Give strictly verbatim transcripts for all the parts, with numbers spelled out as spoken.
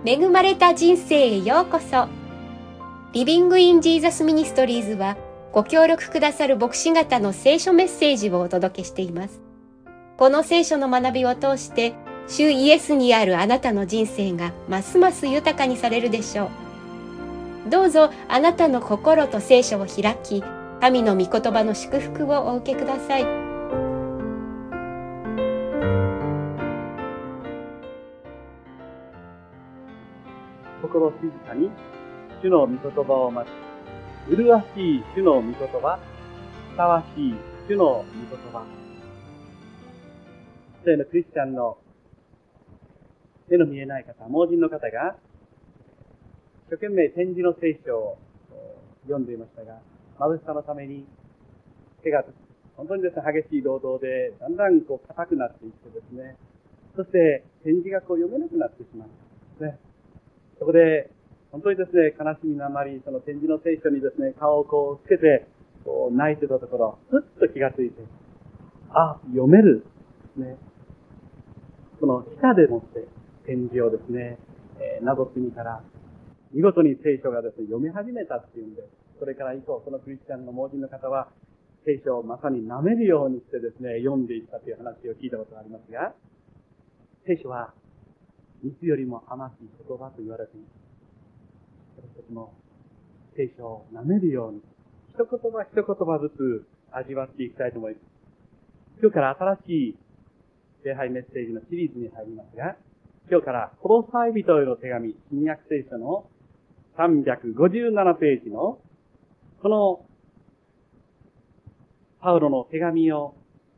恵まれた人生へようこそ。リビングインジーザスミニストリーズはご協力くださる牧師方の聖書メッセージをお届けしています。この聖書の学びを通して主イエスにあるあなたの人生がますます豊かにされるでしょう。どうぞあなたの心と聖書を開き、神の御言葉の祝福をお受けください。 心静かに主の御言葉を待ち、麗しい主の御言葉、ふさわしい主の御言葉。一人のクリスチャンの目の見えない方、盲人の方が一生懸命点字の聖書を読んでいましたが、貧しさのために手が本当にですね、激しい労働でだんだんこう硬くなっていってですね、そして点字がこう読めなくなってしまうんですね。そこで本当にですね、悲しみのあまりその点字の聖書にですね、顔をこうつけてこう泣いてたところ、ふっと気がついて、あ、読めるですね。この舌でもって点字をですね、えー、なぞってみたら、見事に聖書がですね、読み始めたっていうんです。それから以降、そのクリスチャンの盲人の方は、聖書をまさに舐めるようにしてですね、読んでいったという話を聞いたことがありますが、聖書は、蜜よりも甘き言葉と言われています。私たちも、聖書を舐めるように、一言葉一言葉ずつ味わっていきたいと思います。今日から新しい礼拝メッセージのシリーズに入りますが、今日からコロサイ人への手紙、新約聖書のさんびゃくごじゅうななページの、この、パウロの手紙を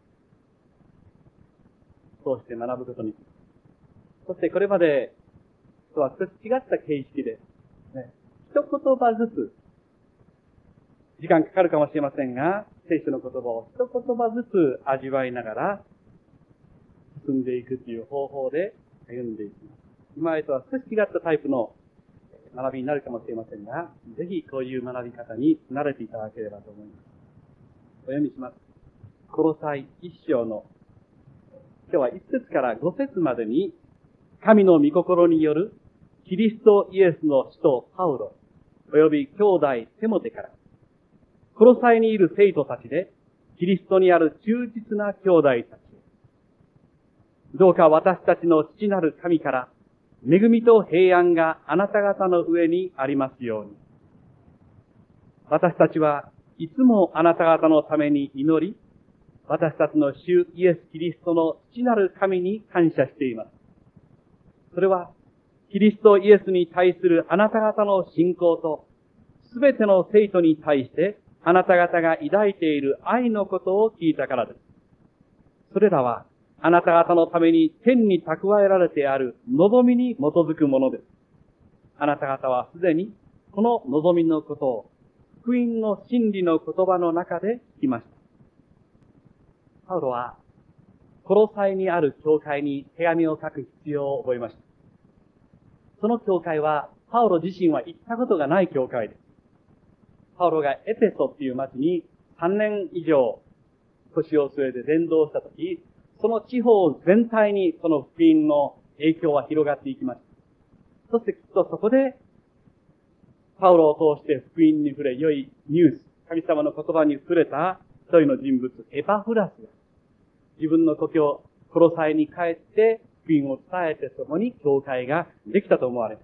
通して学ぶことに。そしてこれまでとは少し違った形式で、ね、一言葉ずつ、時間かかるかもしれませんが、聖書の言葉を一言葉ずつ味わいながら進んでいくという方法で歩んでいきます。今までとは少し違ったタイプの学びになるかもしれませんが、ぜひこういう学び方に慣れていただければと思います。お読みします。コロサイ一章の、今日は一節から五節までに、神の御心によるキリストイエスの使徒パウロ、および兄弟テモテから、コロサイにいる生徒たちで、キリストにある忠実な兄弟たちへ、どうか私たちの父なる神から、恵みと平安があなた方の上にありますように。私たちはいつもあなた方のために祈り、私たちの主イエス・キリストの父なる神に感謝しています。それは、キリストイエスに対するあなた方の信仰と、すべての生徒に対してあなた方が抱いている愛のことを聞いたからです。それらは、あなた方のために天に蓄えられてある望みに基づくものです。あなた方はすでにこの望みのことを福音の真理の言葉の中で聞きました。パウロはコロサイにある教会に手紙を書く必要を覚えました。その教会はパウロ自身は行ったことがない教会です。パウロがエペソっていう町にさんねん以上腰を据えて伝道したとき、その地方全体にその福音の影響は広がっていきました。そしてきっとそこで、パウロを通して福音に触れ、良いニュース、神様の言葉に触れた一人の人物、エパフラスが、自分の故郷、コロサイに帰って福音を伝えて、そこに教会ができたと思われます。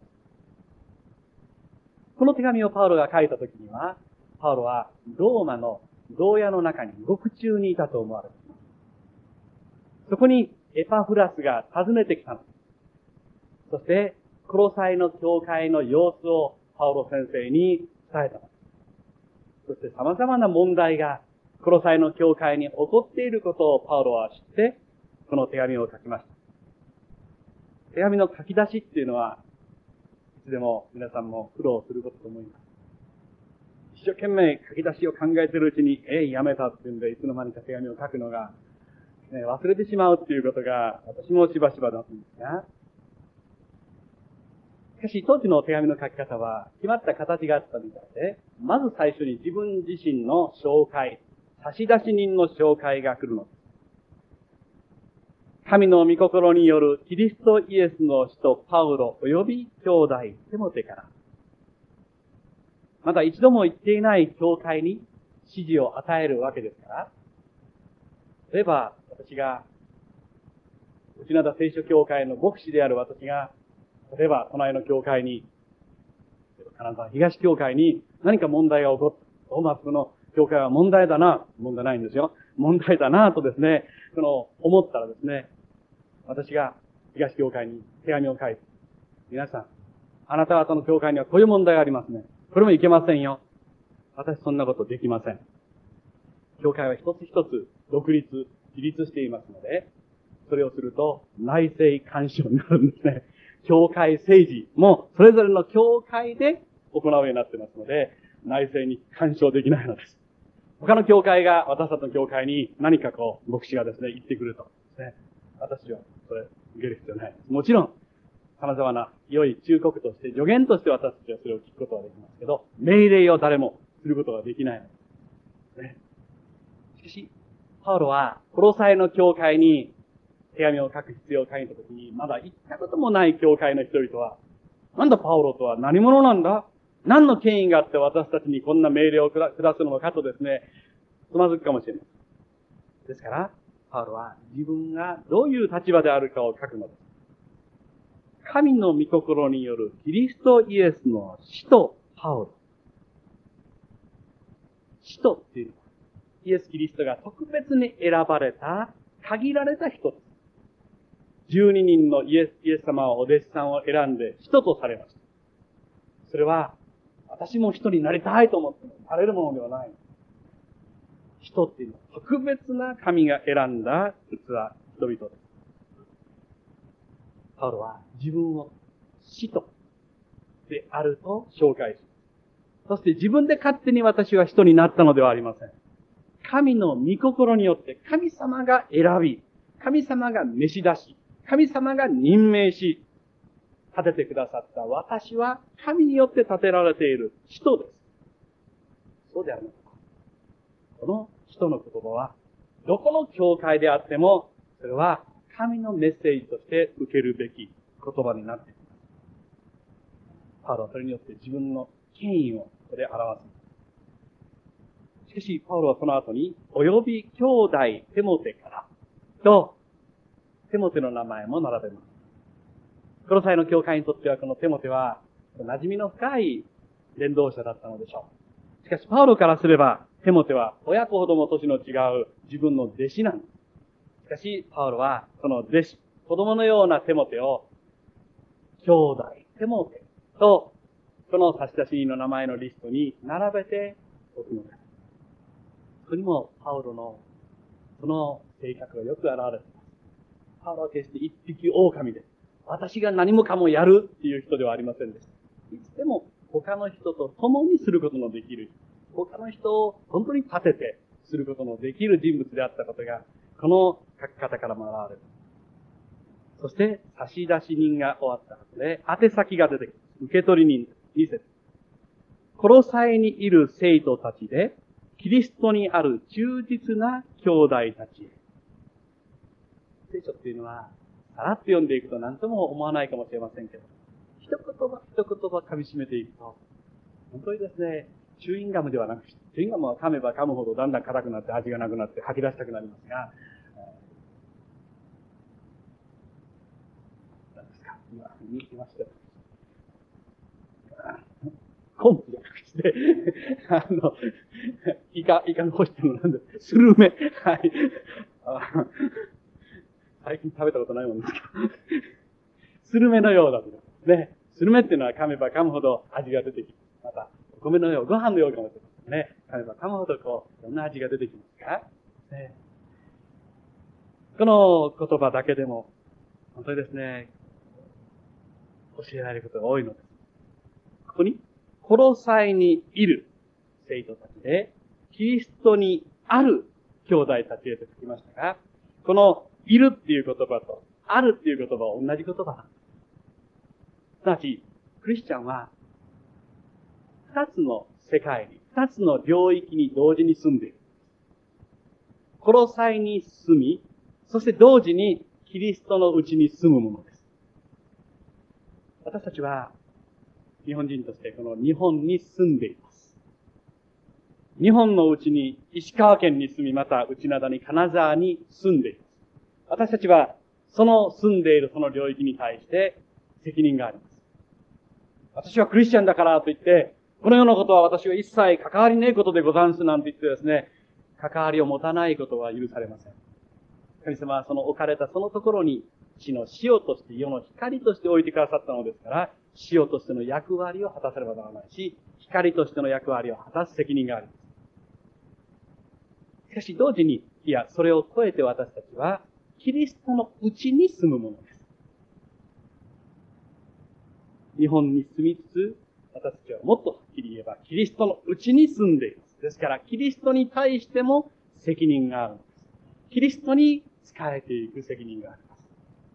この手紙をパウロが書いたときには、パウロはローマの牢屋の中に獄中にいたと思われます。そこにエパフラスが訪ねてきたのです。そして、コロサイの教会の様子をパウロ先生に伝えたのです。そして様々な問題がコロサイの教会に起こっていることをパウロは知って、この手紙を書きました。手紙の書き出しっていうのは、いつでも皆さんも苦労することと思います。一生懸命書き出しを考えているうちに、えい、やめたっていうんで、いつの間にか手紙を書くのが、ね、忘れてしまうっていうことが、私もしばしばだったんですが、しかし当時の手紙の書き方は、決まった形があったみたいで、まず最初に自分自身の紹介、差出人の紹介が来るのです。 神の御心によるキリストイエスの使徒パウロ及び兄弟テモテから、まだ一度も行っていない教会に指示を与えるわけですから、例えば私が、内灘聖書教会の牧師である私が、例えば隣の教会に、金沢東教会に何か問題が起こった。トーマスの教会は問題だな、問題ないんですよ。問題だなとですね、その、思ったらですね、私が東教会に手紙を書いて、皆さん、あなた方の教会にはこういう問題がありますね。これもいけませんよ。私そんなことできません。教会は一つ一つ独立、自立していますので、それをすると内政干渉になるんですね。教会政治もそれぞれの教会で行うようになってますので、内政に干渉できないのです。他の教会が私たちの教会に何かこう、牧師がですね、言ってくるとですね、私はそれ受ける必要ない。もちろん、様々な良い忠告として、助言として私たちはそれを聞くことができますけど、命令を誰もすることができないのです。ね。しかし、パウロは、コロサイの教会に手紙を書く必要を書いたときに、まだ行ったこともない教会の人々は、なんだパウロとは何者なんだ？何の権威があって私たちにこんな命令を下すのかとですね、つまずくかもしれません。ですから、パウロは自分がどういう立場であるかを書くのです。神の御心によるキリストイエスの使徒パウロ。使徒っていうのは、イエス・キリストが特別に選ばれた、限られた人です。十二人のイエス、イエス様はお弟子さんを選んで使徒とされました。それは、私も人になりたいと思ってもなれるものではない。人っていうのは特別な神が選んだ器、人々です。パウロは自分を使徒であると紹介します。そして自分で勝手に私は人になったのではありません。神の御心によって神様が選び、神様が召し出し、神様が任命し、立ててくださった私は神によって立てられている人です。そうであるのか。この人の言葉は、どこの教会であっても、それは神のメッセージとして受けるべき言葉になっています。パウロはそれによって自分の権威をここで表す。しかし、パウロはその後に、および兄弟テモテからと、テモテの名前も並べます。コロサイの教会にとってはこのテモテは馴染みの深い伝道者だったのでしょう。しかしパウロからすればテモテは親子ほども年の違う自分の弟子なんです。しかしパウロはその弟子、子供のようなテモテを兄弟テモテとその差出人の名前のリストに並べておくのです。そこにもパウロのその性格がよく現れています。パウロは決して一匹狼です。私が何もかもやるっていう人ではありませんでした。いつでも他の人と共にすることのできる、他の人を本当に立ててすることのできる人物であったことが、この書き方からも現れる。そして、差出人が終わった後で、宛先が出てくる。受取人、に節。コロサイにいる生徒たちで、キリストにある忠実な兄弟たちへ。聖書っていうのは、さらっと読んでいくと何とも思わないかもしれませんけど、一言葉一言葉噛み締めていくと、本当にですね、チューインガムではなく、チューインガムは噛めば噛むほどだんだん辛くなって味がなくなって吐き出したくなりますが、何ですか今、見てましたよ。コンプじゃなくて、あの、イカ、イカの干したのなんで、スルメ。はい。最近食べたことないもんですけど。スルメのようだとですね。スルメっていうのは噛めば噛むほど味が出てきます。また、お米のよう、ご飯のようかもしれませんね。噛めば噛むほどこう、いろんな味が出てきますか、ね、この言葉だけでも、本当にですね、教えられることが多いのです。ここに、コロサイにいる生徒たちで、キリストにある兄弟たちへと書きましたが、このいるっていう言葉と、あるっていう言葉は同じ言葉なんです。すなわち、クリスチャンは、二つの世界に、二つの領域に同時に住んでいる。コロサイに住み、そして同時に、キキリストのうちに住むものです。私たちは、日本人としてこの日本に住んでいます。日本のうちに石川県に住み、また内灘に金沢に住んでいます。私たちは、その住んでいるその領域に対して責任があります。私はクリスチャンだからといって、このようなことは私は一切関わりねえことでござんすなんて言ってですね、関わりを持たないことは許されません。神様はその置かれたそのところに地の塩として世の光として置いてくださったのですから、塩としての役割を果たせればならないし、光としての役割を果たす責任があります。しかし同時に、いや、それを超えて私たちは、キリストのうちに住むものです。日本に住みつつ、私たちはもっとはっきり言えば、キリストのうちに住んでいます。ですから、キリストに対しても責任があるのです。キリストに仕えていく責任があります。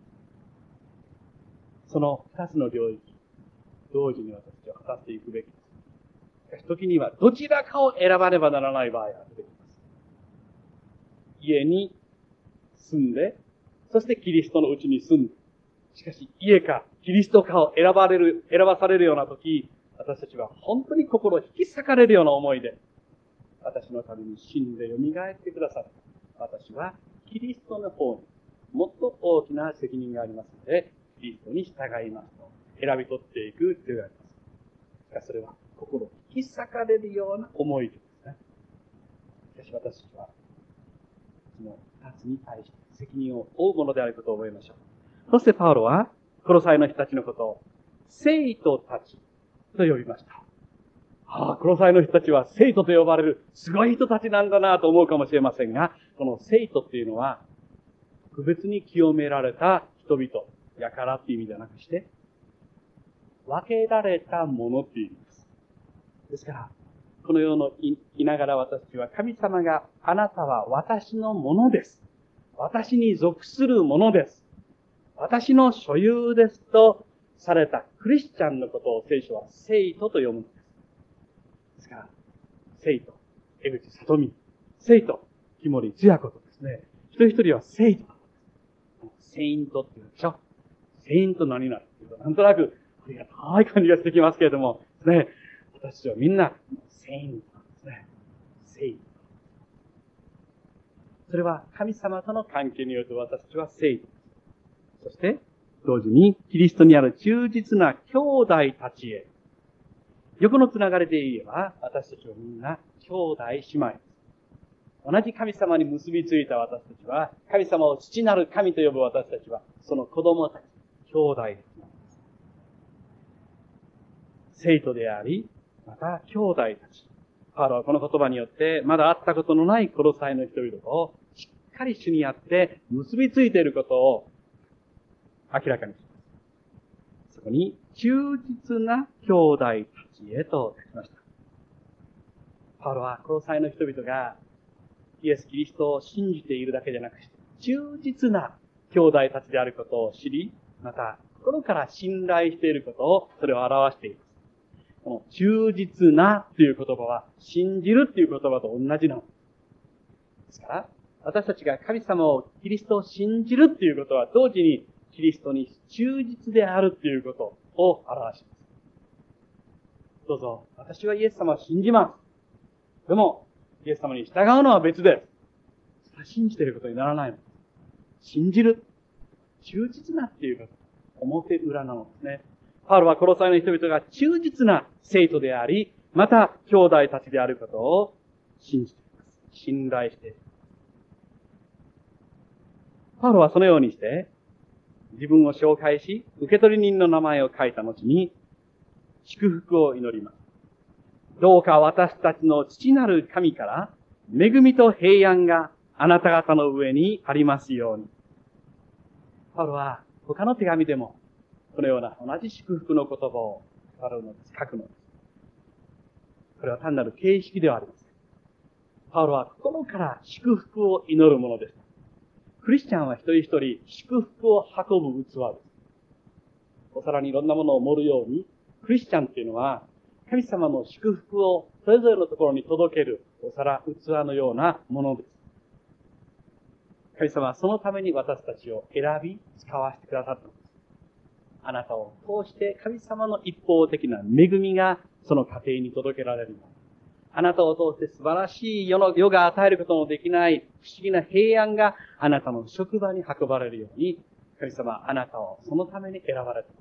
その二つの領域、同時に私たちは果たしていくべきです。しかし、時にはどちらかを選ばねばならない場合が出てきます。家に住んで、そしてキリストのうちに住んで、しかし、家か、キリストかを選ばれる、選ばされるような時、私たちは本当に心を引き裂かれるような思いで、私のために死んで蘇ってくださる。私はキリストの方にもっと大きな責任がありますので、キリストに従いますと選び取っていく必要があります。しかしそれは心を引き裂かれるような思いですね。しかし私たちは、その二つに対して責任を負うものであることを覚えましょう。そしてパウロは、コロサイの人たちのことを、聖徒たちと呼びました。ああ、コロサイの人たちは聖徒と呼ばれるすごい人たちなんだなと思うかもしれませんが、この聖徒っていうのは、特別に清められた人々、やからっていう意味ではなくして、分けられたものっていう意味です。ですから、この世のい、いながら私たちは神様があなたは私のものです。私に属するものです。私の所有ですとされたクリスチャンのことを聖書は聖徒と読むのです。ですから、聖徒、江口里美、聖徒、木森千也子とですね、一人一人は聖徒。セイントって言うんでしょ。セイント何々っていうと、なんとなくありがたい感じがしてきますけれども、ね、私たちはみんなセイントなんですね。聖徒。それは神様との関係によって私たちは聖徒。そして、同時に、キリストにある忠実な兄弟たちへ。横のつながりで言えば、私たちはみんな兄弟姉妹です。同じ神様に結びついた私たちは、神様を父なる神と呼ぶ私たちは、その子供たち、兄弟です。聖徒であり、また兄弟たち。パウロはこの言葉によって、まだ会ったことのないコロサイの人々と、しっかり主にあって結びついていることを、明らかにします。そこに、忠実な兄弟たちへと書きました。パウロは、コロサイの人々が、イエス・キリストを信じているだけでなくして、忠実な兄弟たちであることを知り、また、心から信頼していることを、それを表しています。この、忠実なという言葉は、信じるという言葉と同じなのですから、私たちが神様を、キリストを信じるということは、同時に、キリストに忠実であるということを表します。どうぞ、私はイエス様を信じます。でも、イエス様に従うのは別です。それは信じていることにならないの。信じる。忠実なっていうこと。表裏なのですね。パウロはコロサイの人々が忠実な生徒であり、また兄弟たちであることを信じています。信頼している。パウロはそのようにして、自分を紹介し、受取人の名前を書いた後に、祝福を祈ります。どうか私たちの父なる神から、恵みと平安があなた方の上にありますように。パウロは他の手紙でも、このような同じ祝福の言葉を語るのです、書くのです。これは単なる形式ではありません。パウロは心から祝福を祈るものです。クリスチャンは一人一人祝福を運ぶ器です。お皿にいろんなものを盛るように、クリスチャンっていうのは、神様の祝福をそれぞれのところに届けるお皿、器のようなものです。 神様はそのために私たちを選び、使わせてくださったのです。あなたを通して神様の一方的な恵みがその家庭に届けられるように。あなたを通して素晴らしい世の、世が与えることのできない不思議な平安があなたの職場に運ばれるように、神様はあなたをそのために選ばれた。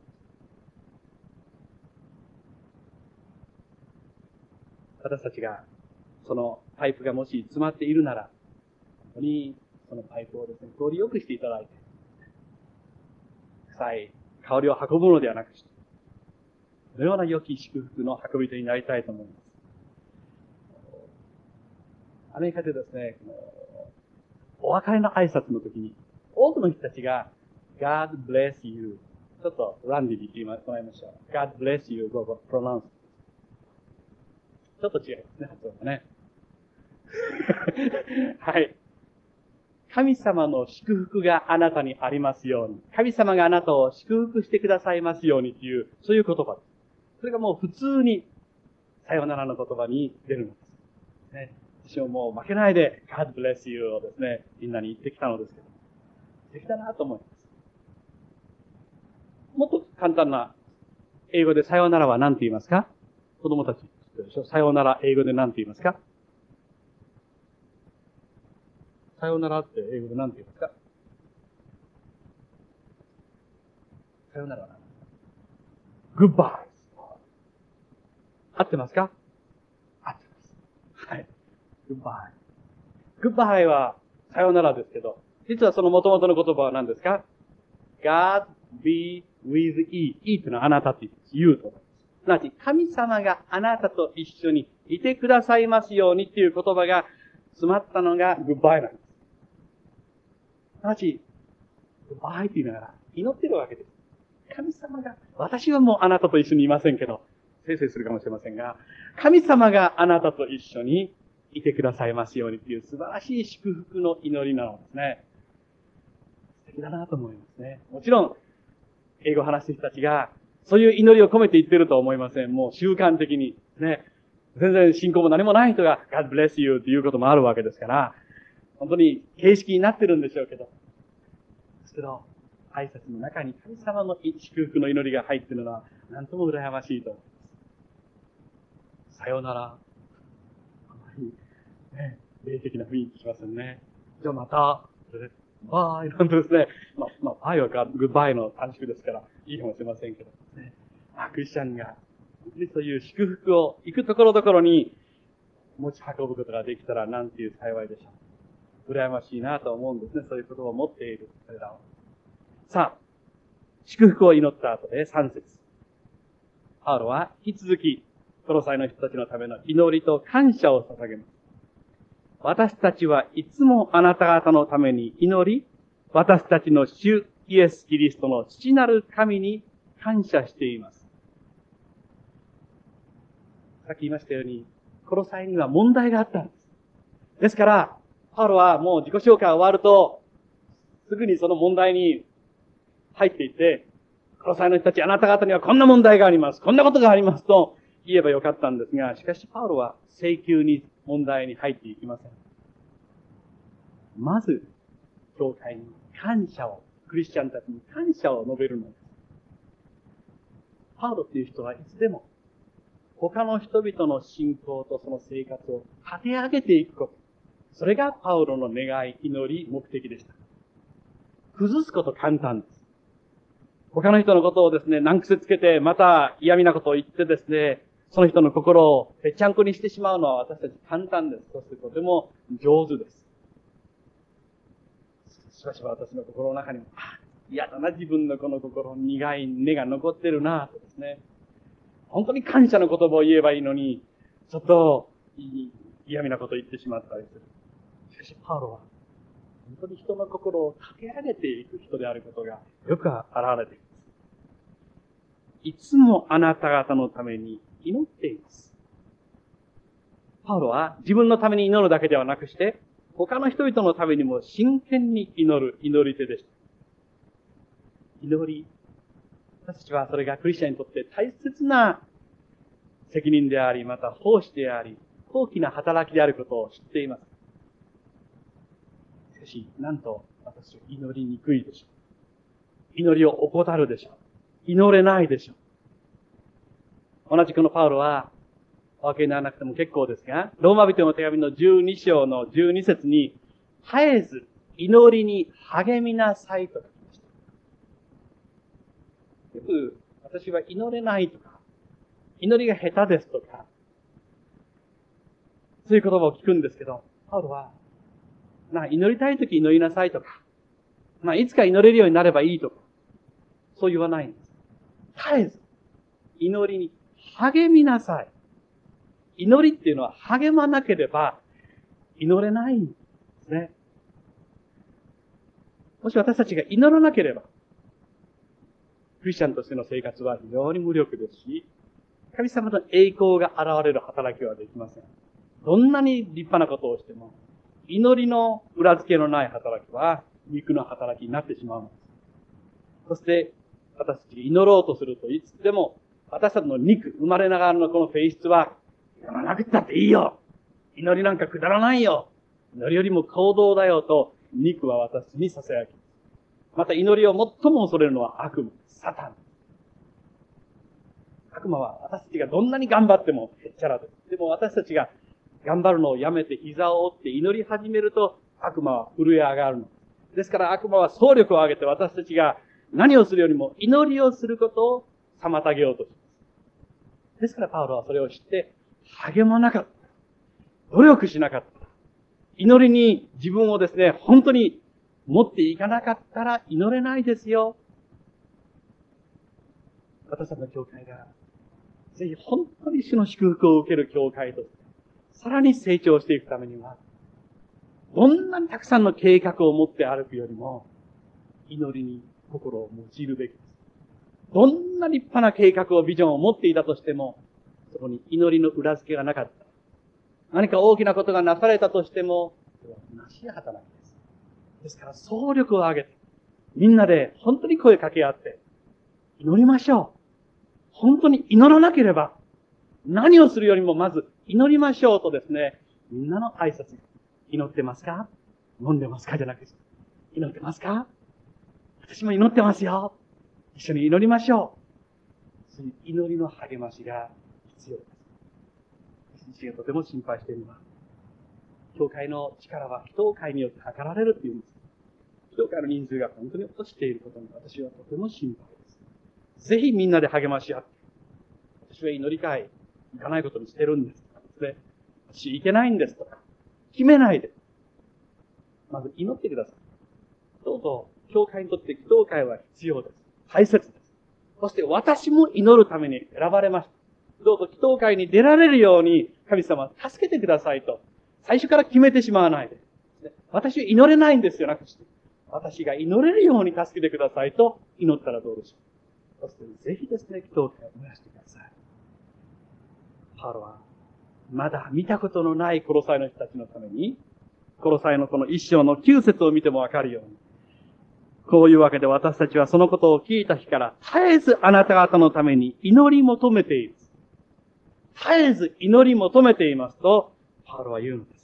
私たちがそのパイプがもし詰まっているなら、本当にそのパイプをですね、通りよくしていただいて、臭い香りを運ぶのではなくして、そのような良き祝福の運び手になりたいと思います。アメリカでですね、お別れの挨拶の時に、多くの人たちが、God bless you。ちょっとランディに言ってもらいましょう。God bless you をプロナウンス。ちょっと違いますね、発音がね。はい。神様の祝福があなたにありますように。神様があなたを祝福してくださいますようにという、そういう言葉です。それがもう普通に、さよならの言葉に出るのです。ね、私ももう負けないで、God bless you をですね、みんなに言ってきたのですけど、できたなと思います。もっと簡単な英語でさよならは何て言いますか？子供たち知ってるでしょ？さよなら英語で何て言いますか？さよならって英語で何て言いますか？さよならは何ですか？ Goodbye。合ってますか？合ってます。はい。Goodbye。Goodbye はさよならですけど、実はその元々の言葉は何ですか？ God be with ye。ye というのはあなたと言います。you と。すなわち、神様があなたと一緒にいてくださいますようにっていう言葉が詰まったのが Goodbye なんです。すなわち、Goodbye って言いながら祈ってるわけです。神様が、私はもうあなたと一緒にいませんけど、せいせいするかもしれませんが、神様があなたと一緒にいてくださいますようにという素晴らしい祝福の祈りなのですね。素敵だなと思いますね。もちろん、英語を話す人たちが、そういう祈りを込めて言ってるとは思いません。もう習慣的に、ね。全然信仰も何もない人が God bless you っていうこともあるわけですから、本当に形式になってるんでしょうけど。ですけど、挨拶の中に神様の祝福の祈りが入っているのは、なんとも羨ましいと思います。さよなら。あまり、ね、霊的な雰囲気しませんね。じゃあまた、バイなんですね。まあ、まあ、バイはグッバイの短縮ですから、いいかもしれませんけど、ね。あ、クリスチャンが、本当にそういう祝福を行くところどころに持ち運ぶことができたらなんていう幸いでしょう。羨ましいなと思うんですね。そういうことを持っている彼らを。さあ、祝福を祈った後でさん節。パウロは引き続き、この際の人たちのための祈りと感謝を捧げます。私たちはいつもあなた方のために祈り、私たちの主イエス・キリストの父なる神に感謝しています。さっき言いましたように、この際には問題があったんです。ですから、パウロはもう自己紹介が終わると、すぐにその問題に入っていって、この際の人たち、あなた方にはこんな問題があります。こんなことがありますと言えばよかったんですが、しかしパウロは請求に問題に入っていきません。まず、教会に感謝を、クリスチャンたちに感謝を述べるのです。パウロという人はいつでも、他の人々の信仰とその生活を立て上げていくこと。それがパウロの願い、祈り、目的でした。崩すこと簡単です。他の人のことをですね、難癖つけて、また嫌味なことを言ってですね、その人の心をぺっちゃんこにしてしまうのは私たち簡単です。そしてとても上手です。しばしば私の心の中にも、あ、嫌だな、自分のこの心に苦い根が残ってるな、とですね。本当に感謝の言葉を言えばいいのに、ちょっと嫌味なことを言ってしまったりする。しかし、パウロは、本当に人の心を立て上げていく人であることがよく現れています。いつもあなた方のために祈っています。パウロは自分のために祈るだけではなくして、他の人々のためにも真剣に祈る祈り手でした。祈り。私たちはそれがクリスチャンにとって大切な責任であり、また奉仕であり、大きな働きであることを知っています。しかし、なんと、 私は祈りにくいでしょう。祈りを怠るでしょう。祈れないでしょう。同じこのパウロは、お分けにならなくても結構ですが、ローマ人の手紙のじゅうに章のじゅうに節に、絶えず祈りに励みなさいと書きました。よく、私は祈れないとか、祈りが下手ですとか、そういう言葉を聞くんですけど、パウロは、まあ、祈りたいとき祈りなさいとか、まあ、いつか祈れるようになればいいとか、そう言わないんです。絶えず、祈りに励みなさい。祈りっていうのは励まなければ祈れないんですね。もし私たちが祈らなければ、クリスチャンとしての生活は非常に無力ですし、神様の栄光が現れる働きはできません。どんなに立派なことをしても、祈りの裏付けのない働きは、肉の働きになってしまうのです。そして、私たちが祈ろうとするといつでも、私たちの肉、生まれながらのこの性質は、祈らなくったっていいよ。祈りなんかくだらないよ。祈りよりも行動だよと、肉は私に囁きます。また祈りを最も恐れるのは悪魔、サタン。悪魔は私たちがどんなに頑張ってもへっちゃらです。でも私たちが頑張るのをやめて膝を折って祈り始めると悪魔は震え上がるの。ですから悪魔は総力を上げて私たちが何をするよりも祈りをすることを妨げようとします。ですからパウロはそれを知って励まなかった。努力しなかった。祈りに自分をですね、本当に持っていかなかったら祈れないですよ。私たちの教会がぜひ本当に主の祝福を受ける教会としてさらに成長していくためには、どんなにたくさんの計画を持って歩くよりも、祈りに心を用いるべきです。どんな立派な計画を、ビジョンを持っていたとしても、そこに祈りの裏付けがなかった。何か大きなことがなされたとしても、それは虚しい働きです。ですから総力を挙げて、みんなで本当に声かけ合って、祈りましょう。本当に祈らなければ、何をするよりもまず祈りましょうとですね、みんなの挨拶。祈ってますか？飲んでますかじゃなくて、祈ってますか？私も祈ってますよ。一緒に祈りましょう。そういう祈りの励ましが必要です。私自身がとても心配しているのは、教会の力は祈祷会によって測られるっていうんです。祈祷会の人数が本当に落としていることに私はとても心配です。ぜひみんなで励まし合って、私は祈り会行かないことにしてるんですとかですね、私行けないんですとか、決めないで。まず祈ってください。どうぞ、教会にとって祈祷会は必要です。大切です。そして私も祈るために選ばれました。どうぞ祈祷会に出られるように神様助けてくださいと、最初から決めてしまわないで。私は祈れないんですよなくして、私が祈れるように助けてくださいと祈ったらどうでしょう。そしてぜひですね、祈祷会を燃やしてください。パウロは、まだ見たことのないコロサイの人たちのために、コロサイのこの一章の九節を見てもわかるように、こういうわけで私たちはそのことを聞いた日から絶えずあなた方のために祈り求めている。絶えず祈り求めていますと、パウロは言うのです。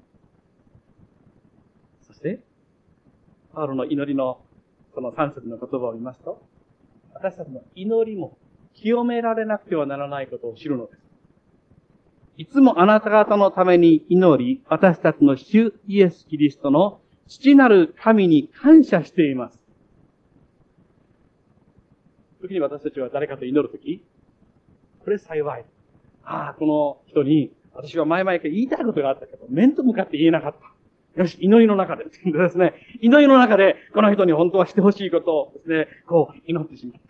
そして、パウロの祈りのこの三節の言葉を見ますと、私たちの祈りも清められなくてはならないことを知るのです。いつもあなた方のために祈り、私たちの主イエス・キリストの父なる神に感謝しています。時に私たちは誰かと祈るとき、これ幸い。ああ、この人に私は前々から言いたいことがあったけど、面と向かって言えなかった。よし、祈りの中でですね、祈りの中でこの人に本当はしてほしいことをですね、こう祈ってしまった。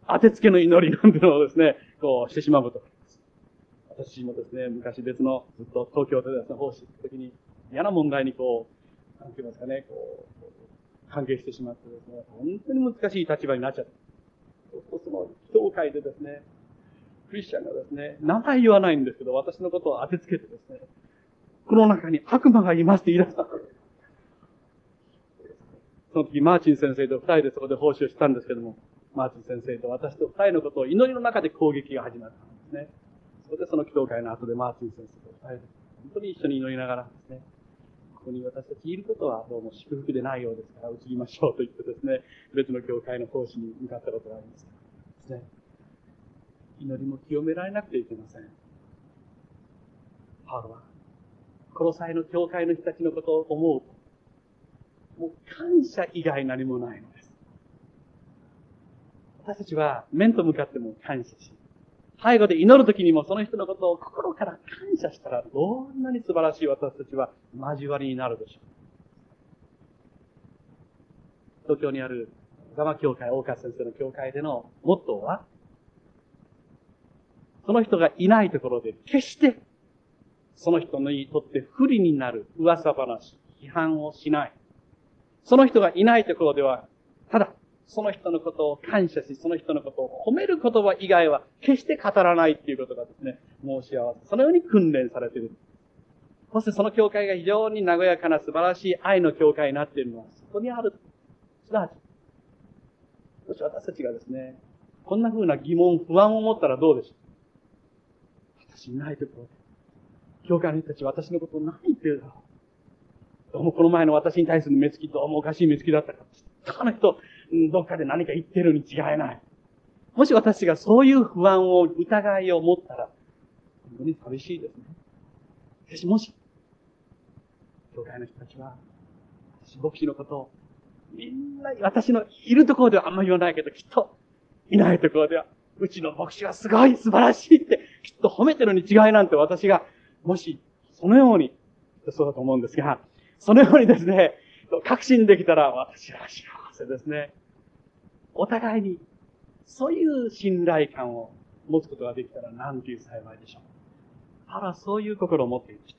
当てつけの祈りなんてのをですね、こうしてしまうことがあります。私もですね、昔別のずっと東京でですね、奉仕した時に嫌な問題にこう、なんて言いますかね、こう、関係してしまってですね、本当に難しい立場になっちゃった。そうするとその祈祷会でですね、クリスチャンがですね、名前言わないんですけど、私のことを当てつけてですね、この中に悪魔がいますって言い出した。その時、マーチン先生と二人でそこで奉仕をしたんですけども、マーチン先生と私と二人のことを祈りの中で攻撃が始まったんですね。それでその祈祷会の後でマーチン先生と二人で本当に一緒に祈りながらですね、 ここに私たちいることはどうも祝福でないようですから移りましょうと言ってですね、別の教会の奉仕に向かったことがありますですね。祈りも清められなくてはいけません。パウロは、コロサイの教会の人たちのことを思うと、もう感謝以外何もないのです。私たちは面と向かっても感謝し、背後で祈るときにもその人のことを心から感謝したら、どんなに素晴らしい私たちは交わりになるでしょう。東京にあるガマ教会、大川先生の教会でのモットーは、その人がいないところで決してその人にとって不利になる噂話、批判をしない。その人がいないところでは、ただその人のことを感謝し、その人のことを褒める言葉以外は決して語らないっていうことがですね、もう幸せ。そのように訓練されている。そしてその教会が非常に和やかな素晴らしい愛の教会になっているのは、そこにある。すなわち、もし私たちがですね、こんな風な疑問、不安を持ったらどうでしょう。私いないところで、教会の人たちは私のことを何言ってるだろう。どうもこの前の私に対する目つき、どうもおかしい目つきだったか。この人、どっかで何か言ってるに違いない。もし私がそういう不安を、疑いを持ったら、本当に寂しいですね。しかしもし、教会の人たちは、私、牧師のことを、みんな、私のいるところではあんまり言わないけど、きっと、いないところでは、うちの牧師はすごい素晴らしいって、きっと褒めてるに違いなんて私が、もし、そのように、そうだと思うんですが、そのようにですね、確信できたら、私は幸せですね。お互いに、そういう信頼感を持つことができたら、なんていう幸いでしょう。パウロはそういう心を持っていました。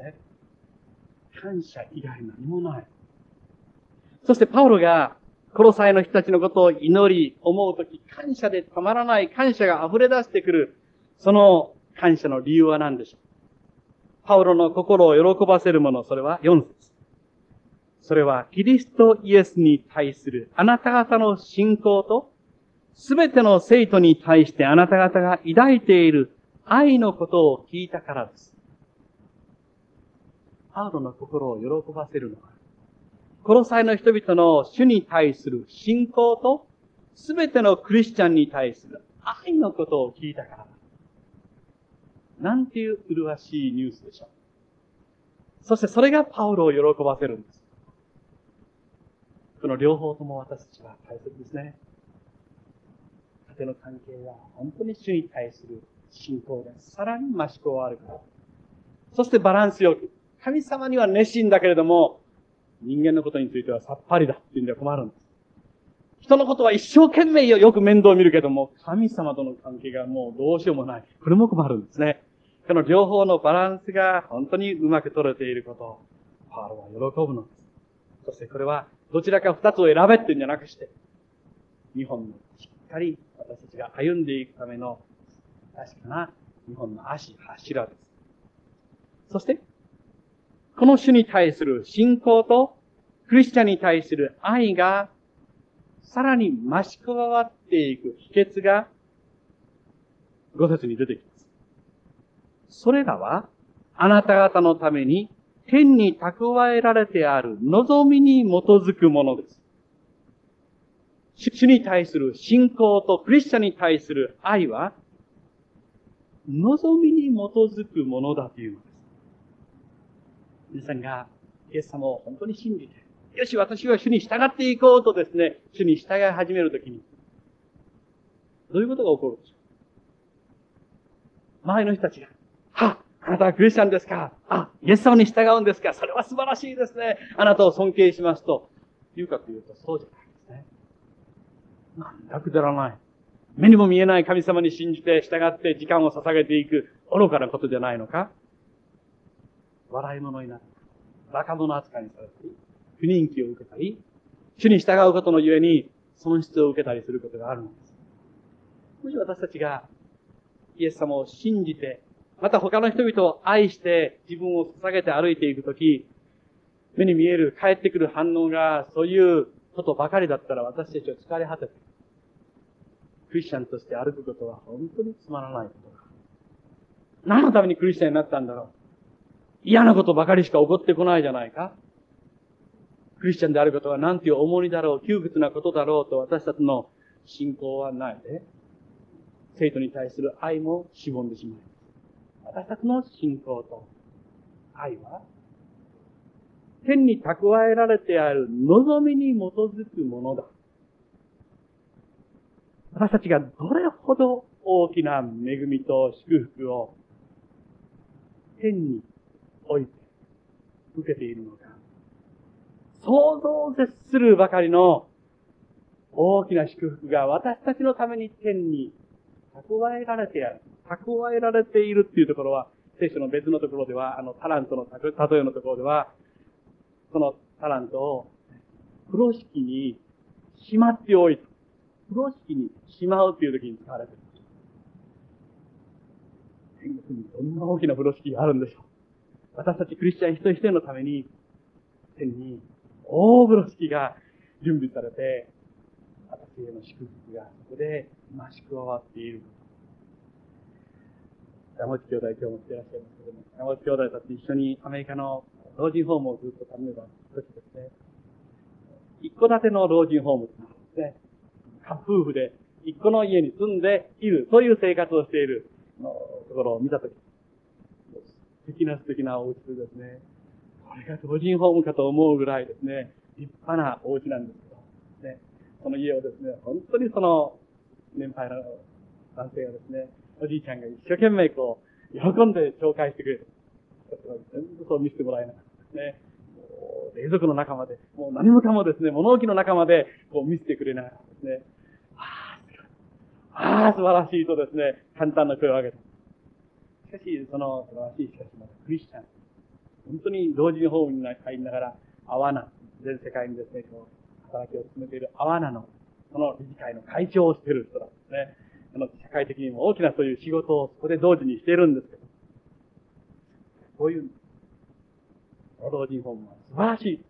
ね、感謝以外何もない。そしてパウロが、コロサイの人たちのことを祈り、思うとき、感謝でたまらない感謝が溢れ出してくる、その感謝の理由は何でしょう。パウロの心を喜ばせるもの、それはよん節。それはキリストイエスに対するあなた方の信仰と、すべての生徒に対してあなた方が抱いている愛のことを聞いたからです。パウロの心を喜ばせるのは、コロサイの人々の主に対する信仰と、すべてのクリスチャンに対する愛のことを聞いたからだ。なんていう麗しいニュースでしょう。そしてそれがパウロを喜ばせるんです。この両方とも私たちは大切ですね。家庭の関係は本当に主に対する信仰でさらに増し加わるから。そしてバランスよく。神様には熱心だけれども、人間のことについてはさっぱりだっていうんでは困るんです。人のことは一生懸命よく面倒を見るけども、神様との関係がもうどうしようもない。これも困るんですね。この両方のバランスが本当にうまく取れていることを、パウロは喜ぶのです。そしてこれは、どちらか二つを選べっていうんじゃなくして、日本のしっかり私たちが歩んでいくための確かな日本の足、柱です。そして、この主に対する信仰と、クリスチャンに対する愛が、さらに増し加わっていく秘訣が、ご節に出てきます。それらは、あなた方のために、天に蓄えられてある望みに基づくものです。主に対する信仰とクリスチャンに対する愛は、望みに基づくものだというのです。皆さんがイエス様を本当に信じて、よし、私は主に従っていこうとですね、主に従い始めるときに、どういうことが起こるでしょう。周りの人たちが、は、あなたはクリスチャンですか？あ、イエス様に従うんですか？それは素晴らしいですね。あなたを尊敬しますと。言うかというと、そうじゃないですね。なんだくだらない。目にも見えない神様に信じて従って時間を捧げていく愚かなことじゃないのか？笑い物になったり、馬鹿者扱いにされたり、不人気を受けたり、主に従うことのゆえに損失を受けたりすることがあるのです。もし私たちがイエス様を信じて、また他の人々を愛して自分を捧げて歩いていくとき、目に見える返ってくる反応がそういうことばかりだったら私たちは疲れ果てて、クリスチャンとして歩くことは本当につまらないことだ。何のためにクリスチャンになったんだろう。 嫌なことばかりしか起こってこないじゃないか。クリスチャンであることはなんていう重荷だろう、窮屈なことだろうと私たちの信仰はないで、生徒に対する愛もしぼんでしまいます。私たちの信仰と愛は、天に蓄えられてある望みに基づくものだ。私たちがどれほど大きな恵みと祝福を天に置いて受けているのか。想像を絶するばかりの大きな祝福が私たちのために天に蓄えられてある。蓄えられているっていうところは、聖書の別のところでは、あの、タラントの例えのところでは、そのタラントを風呂敷にしまっておいて、風呂敷にしまうっていう時に使われている。天国にどんな大きな風呂敷があるんでしょう。私たちクリスチャン一人一人のために、天に大風呂敷が準備されて、私への祝福がそこで増し加わっている。山内兄弟今日も来ていらっしゃいますけれども、山内兄弟たち一緒にアメリカの老人ホームをずっと訪ねた時ですね、一戸建ての老人ホームですね、夫婦で一戸の家に住んでいる、そういう生活をしているところを見たとき、素敵な素敵なお家でですね、これが老人ホームかと思うぐらいですね、立派なお家なんですけど、ね、その家をですね、本当にその年配の男性がですね、おじいちゃんが一生懸命こう、喜んで紹介してくれる。全部そう見せてもらえなかったですね。もう冷蔵庫の中まで、もう何もかもですね、物置の中までこう見せてくれなかったですね。ああ、ああ、素晴らしいとですね、簡単な声を上げた。しかし、その素晴らしいしかしまだクリスチャン。本当に老人ホームに入りながら、アワナ、全世界にですね、こう働きを進めているアワナの、その理事会の会長をしている人なんですね。あの、社会的にも大きなそういう仕事をそこで同時にしているんですけど、こういう、老人ホームは素晴らしい。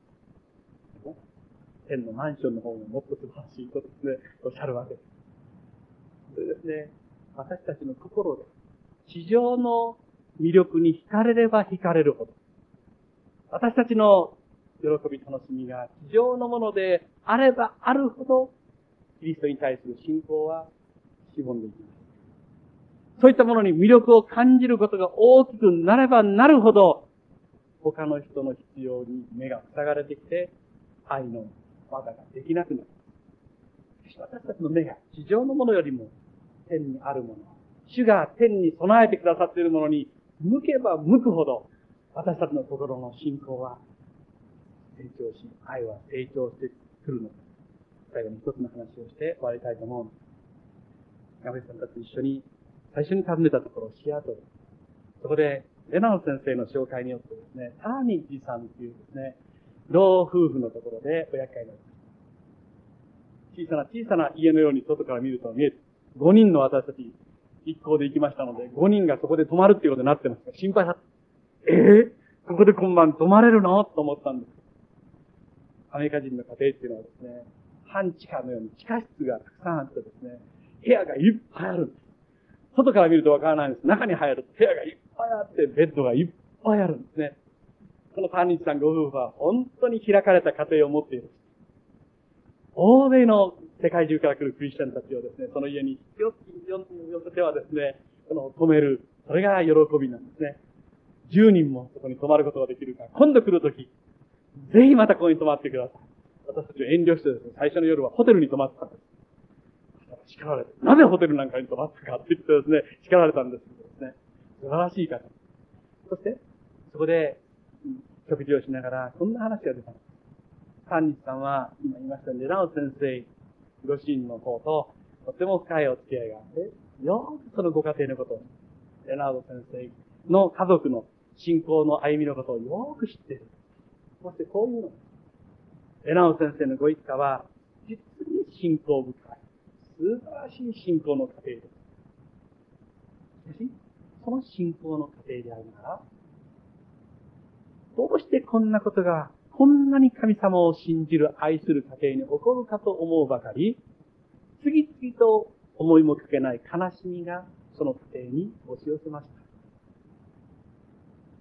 天のマンションの方がもっと素晴らしいとですね、おっしゃるわけです。それですね、私たちの心で、地上の魅力に惹かれれば惹かれるほど、私たちの喜び楽しみが地上のものであればあるほど、キリストに対する信仰はしぼんでいきます。そういったものに魅力を感じることが大きくなればなるほど、他の人の必要に目が塞がれてきて、愛の技ができなくなる。私たちの目が地上のものよりも天にあるもの、主が天に備えてくださっているものに向けば向くほど、私たちの心の信仰は成長し、愛は成長してくるのです。最後に一つの話をして終わりたいと思うのです。ガメさんたちと一緒に最初に訪ねたところ、シアトル。そこで、レナウ先生の紹介によってですね、ターニッジさんというですね、老夫婦のところでお厄介になりました。小さな小さな家のように外から見ると見えて、ごにんの私たち一行で行きましたので、ごにんがそこで泊まるっていうことになってますから、心配だった。えぇ、ここで今晩泊まれるのと思ったんです。アメリカ人の家庭っていうのはですね、半地下のように地下室がたくさんあってですね、部屋がいっぱいあるんです。外から見るとわからないんです。中に入ると部屋がいっぱいあって、ベッドがいっぱいあるんですね。このターニッチさんご夫婦は本当に開かれた家庭を持っている。欧米の世界中から来るクリスチャンたちをですね、その家に引き寄せてはですね、この泊める。それが喜びなんですね。じゅうにんもそこに泊まることができるから、今度来るとき、ぜひまたここに泊まってください。私たちは遠慮してですね、最初の夜はホテルに泊まってたんです。叱られて、なぜホテルなんかに泊まったかって言ってですね、叱られたんですけどですね、素晴らしい方。そして、そこで、食事をしながら、こんな話が出たんです。ターニッチさんは、今言いましたように、レナウ先生、ご主人の方と、とても深いお付き合いがあって、よくそのご家庭のことを、レナウ先生の家族の信仰の歩みのことをよく知っている。そしてこういうの。レナウ先生のご一家は、実に信仰深い。素晴らしい信仰の過程です。しかし、その信仰の過程でありながら、どうしてこんなことが、こんなに神様を信じる、愛する家庭に起こるかと思うばかり、次々と思いもかけない悲しみがその家庭に押し寄せました。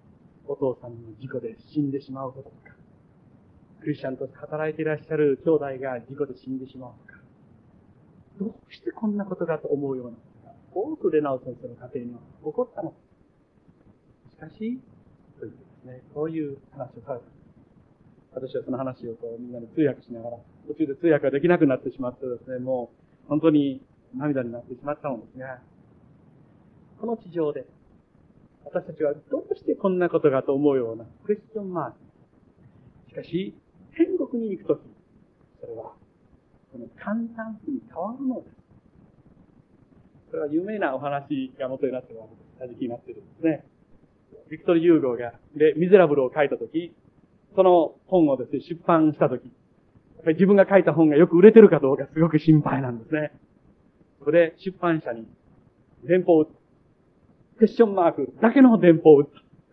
お父さんの事故で死んでしまうこととか、クリスチャンとして働いていらっしゃる兄弟が事故で死んでしまうとか、どうしてこんなことかと思うようなことが多くレナウ先生の家庭には起こったの。しかし、というですね、こういう話をされた。私はその話をこうみんなで通訳しながら、途中で通訳ができなくなってしまってですね、もう本当に涙になってしまったのですが、この地上で、私たちはどうしてこんなことかと思うようなクエスチョンマーク。しかし、天国に行くとき、それは、この簡単に変わるのです。これは有名なお話が元になっているわけです。時期になっているんですね。ビクトル・ユーゴが、で、ミゼラブルを書いたとき、その本をですね、出版したとき、やっぱり自分が書いた本がよく売れてるかどうかすごく心配なんですね。そこで出版社に電報を打った。クエスチョンマークだけの電報を打った。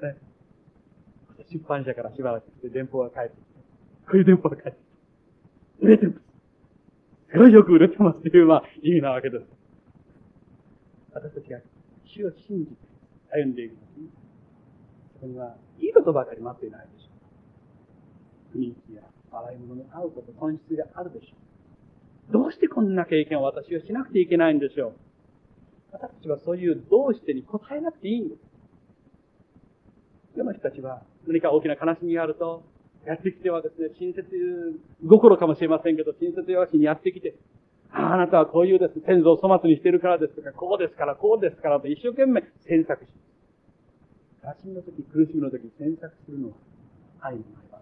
ね、出版社からしばらくして電報が返ってきて、こういう電報が返ってきて、売れてます。すごいよく売れてますという、まあ、意味なわけです。私たちが主を信じて歩んでいくときに、そこには、いいことばかり待っていないでしょう。雰囲気や洗い物に合うこと、損失があるでしょう。どうしてこんな経験を私はしなくてはいけないんでしょう。私たちはそういうどうしてに答えなくていいんです。世の人たちは何か大きな悲しみがあると、やってきてはですね、親切心かもしれませんけど、親切弱しにやってきて、ああ、あなたはこういうですね、先祖を粗末にしているからですとか、こうですから、こうですからと一生懸命詮索します。悲しみの時、苦しみの時に詮索するのは愛のない場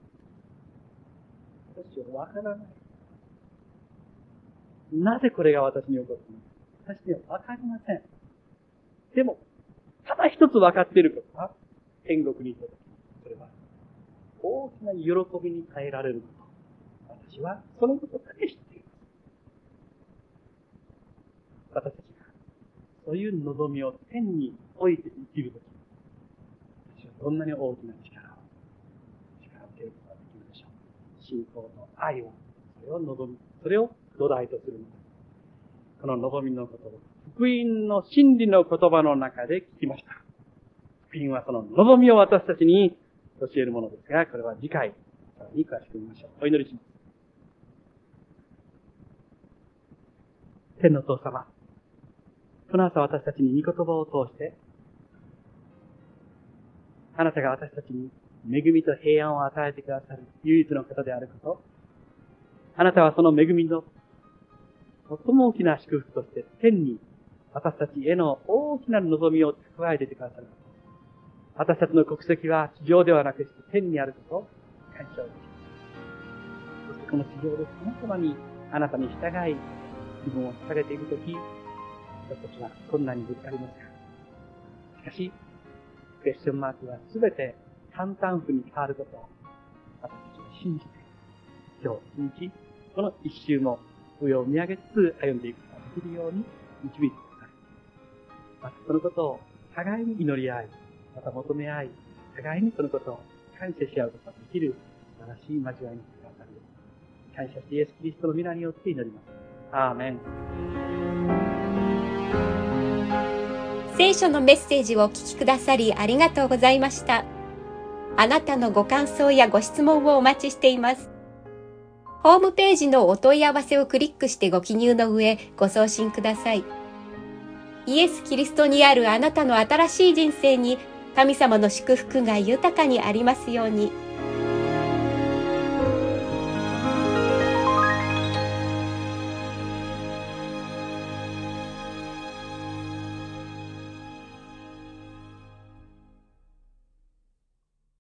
です。私はわからない。なぜこれが私に起こったのか。私にはわかりません。でも、ただ一つわかっていることは、天国に行ったとき、それは、大きな喜びに変えられること。私はそのことだけ知っています。私たちが、そういう望みを天に置いて生きるとき、私はどんなに大きな力を、力を受けることができるでしょう。信仰と愛を、それを望み、それを土台とするのです。この望みの言葉、福音の真理の言葉の中で聞きました。福音はその望みを私たちに教えるものですが、これは次回、さらに詳しく見ましょう。お祈りします。天の父様、この朝私たちに御言葉を通して、あなたが私たちに恵みと平安を与えてくださる唯一の方であること、あなたはその恵みの最も大きな祝福として天に私たちへの大きな望みを加えていてくださる。私たちの国籍は地上ではなくして天にあることを感謝をいたします。そしてこの地上で様々にあなたに従い自分を捧げていくとき、私たちは困難にぶつかりますが、しかし、クエスチョンマークはすべて簡単譜に変わることを私たちは信じて、今日一日、この一周も上を見上げつつ歩んでいくことができるように導いてください。またそのことを互いに祈り合い、また求め合い、互いにそのことを感謝し合うことができる素晴らしい交わりにしてくださるように、感謝してイエス・キリストの皆によって祈ります。アーメン。 聖書のメッセージをお聞きくださりありがとうございました。あなたのご感想やご質問をお待ちしています。ホームページのお問い合わせをクリックしてご記入の上、ご送信ください。イエス・キリストにあるあなたの新しい人生に、神様の祝福が豊かにありますように。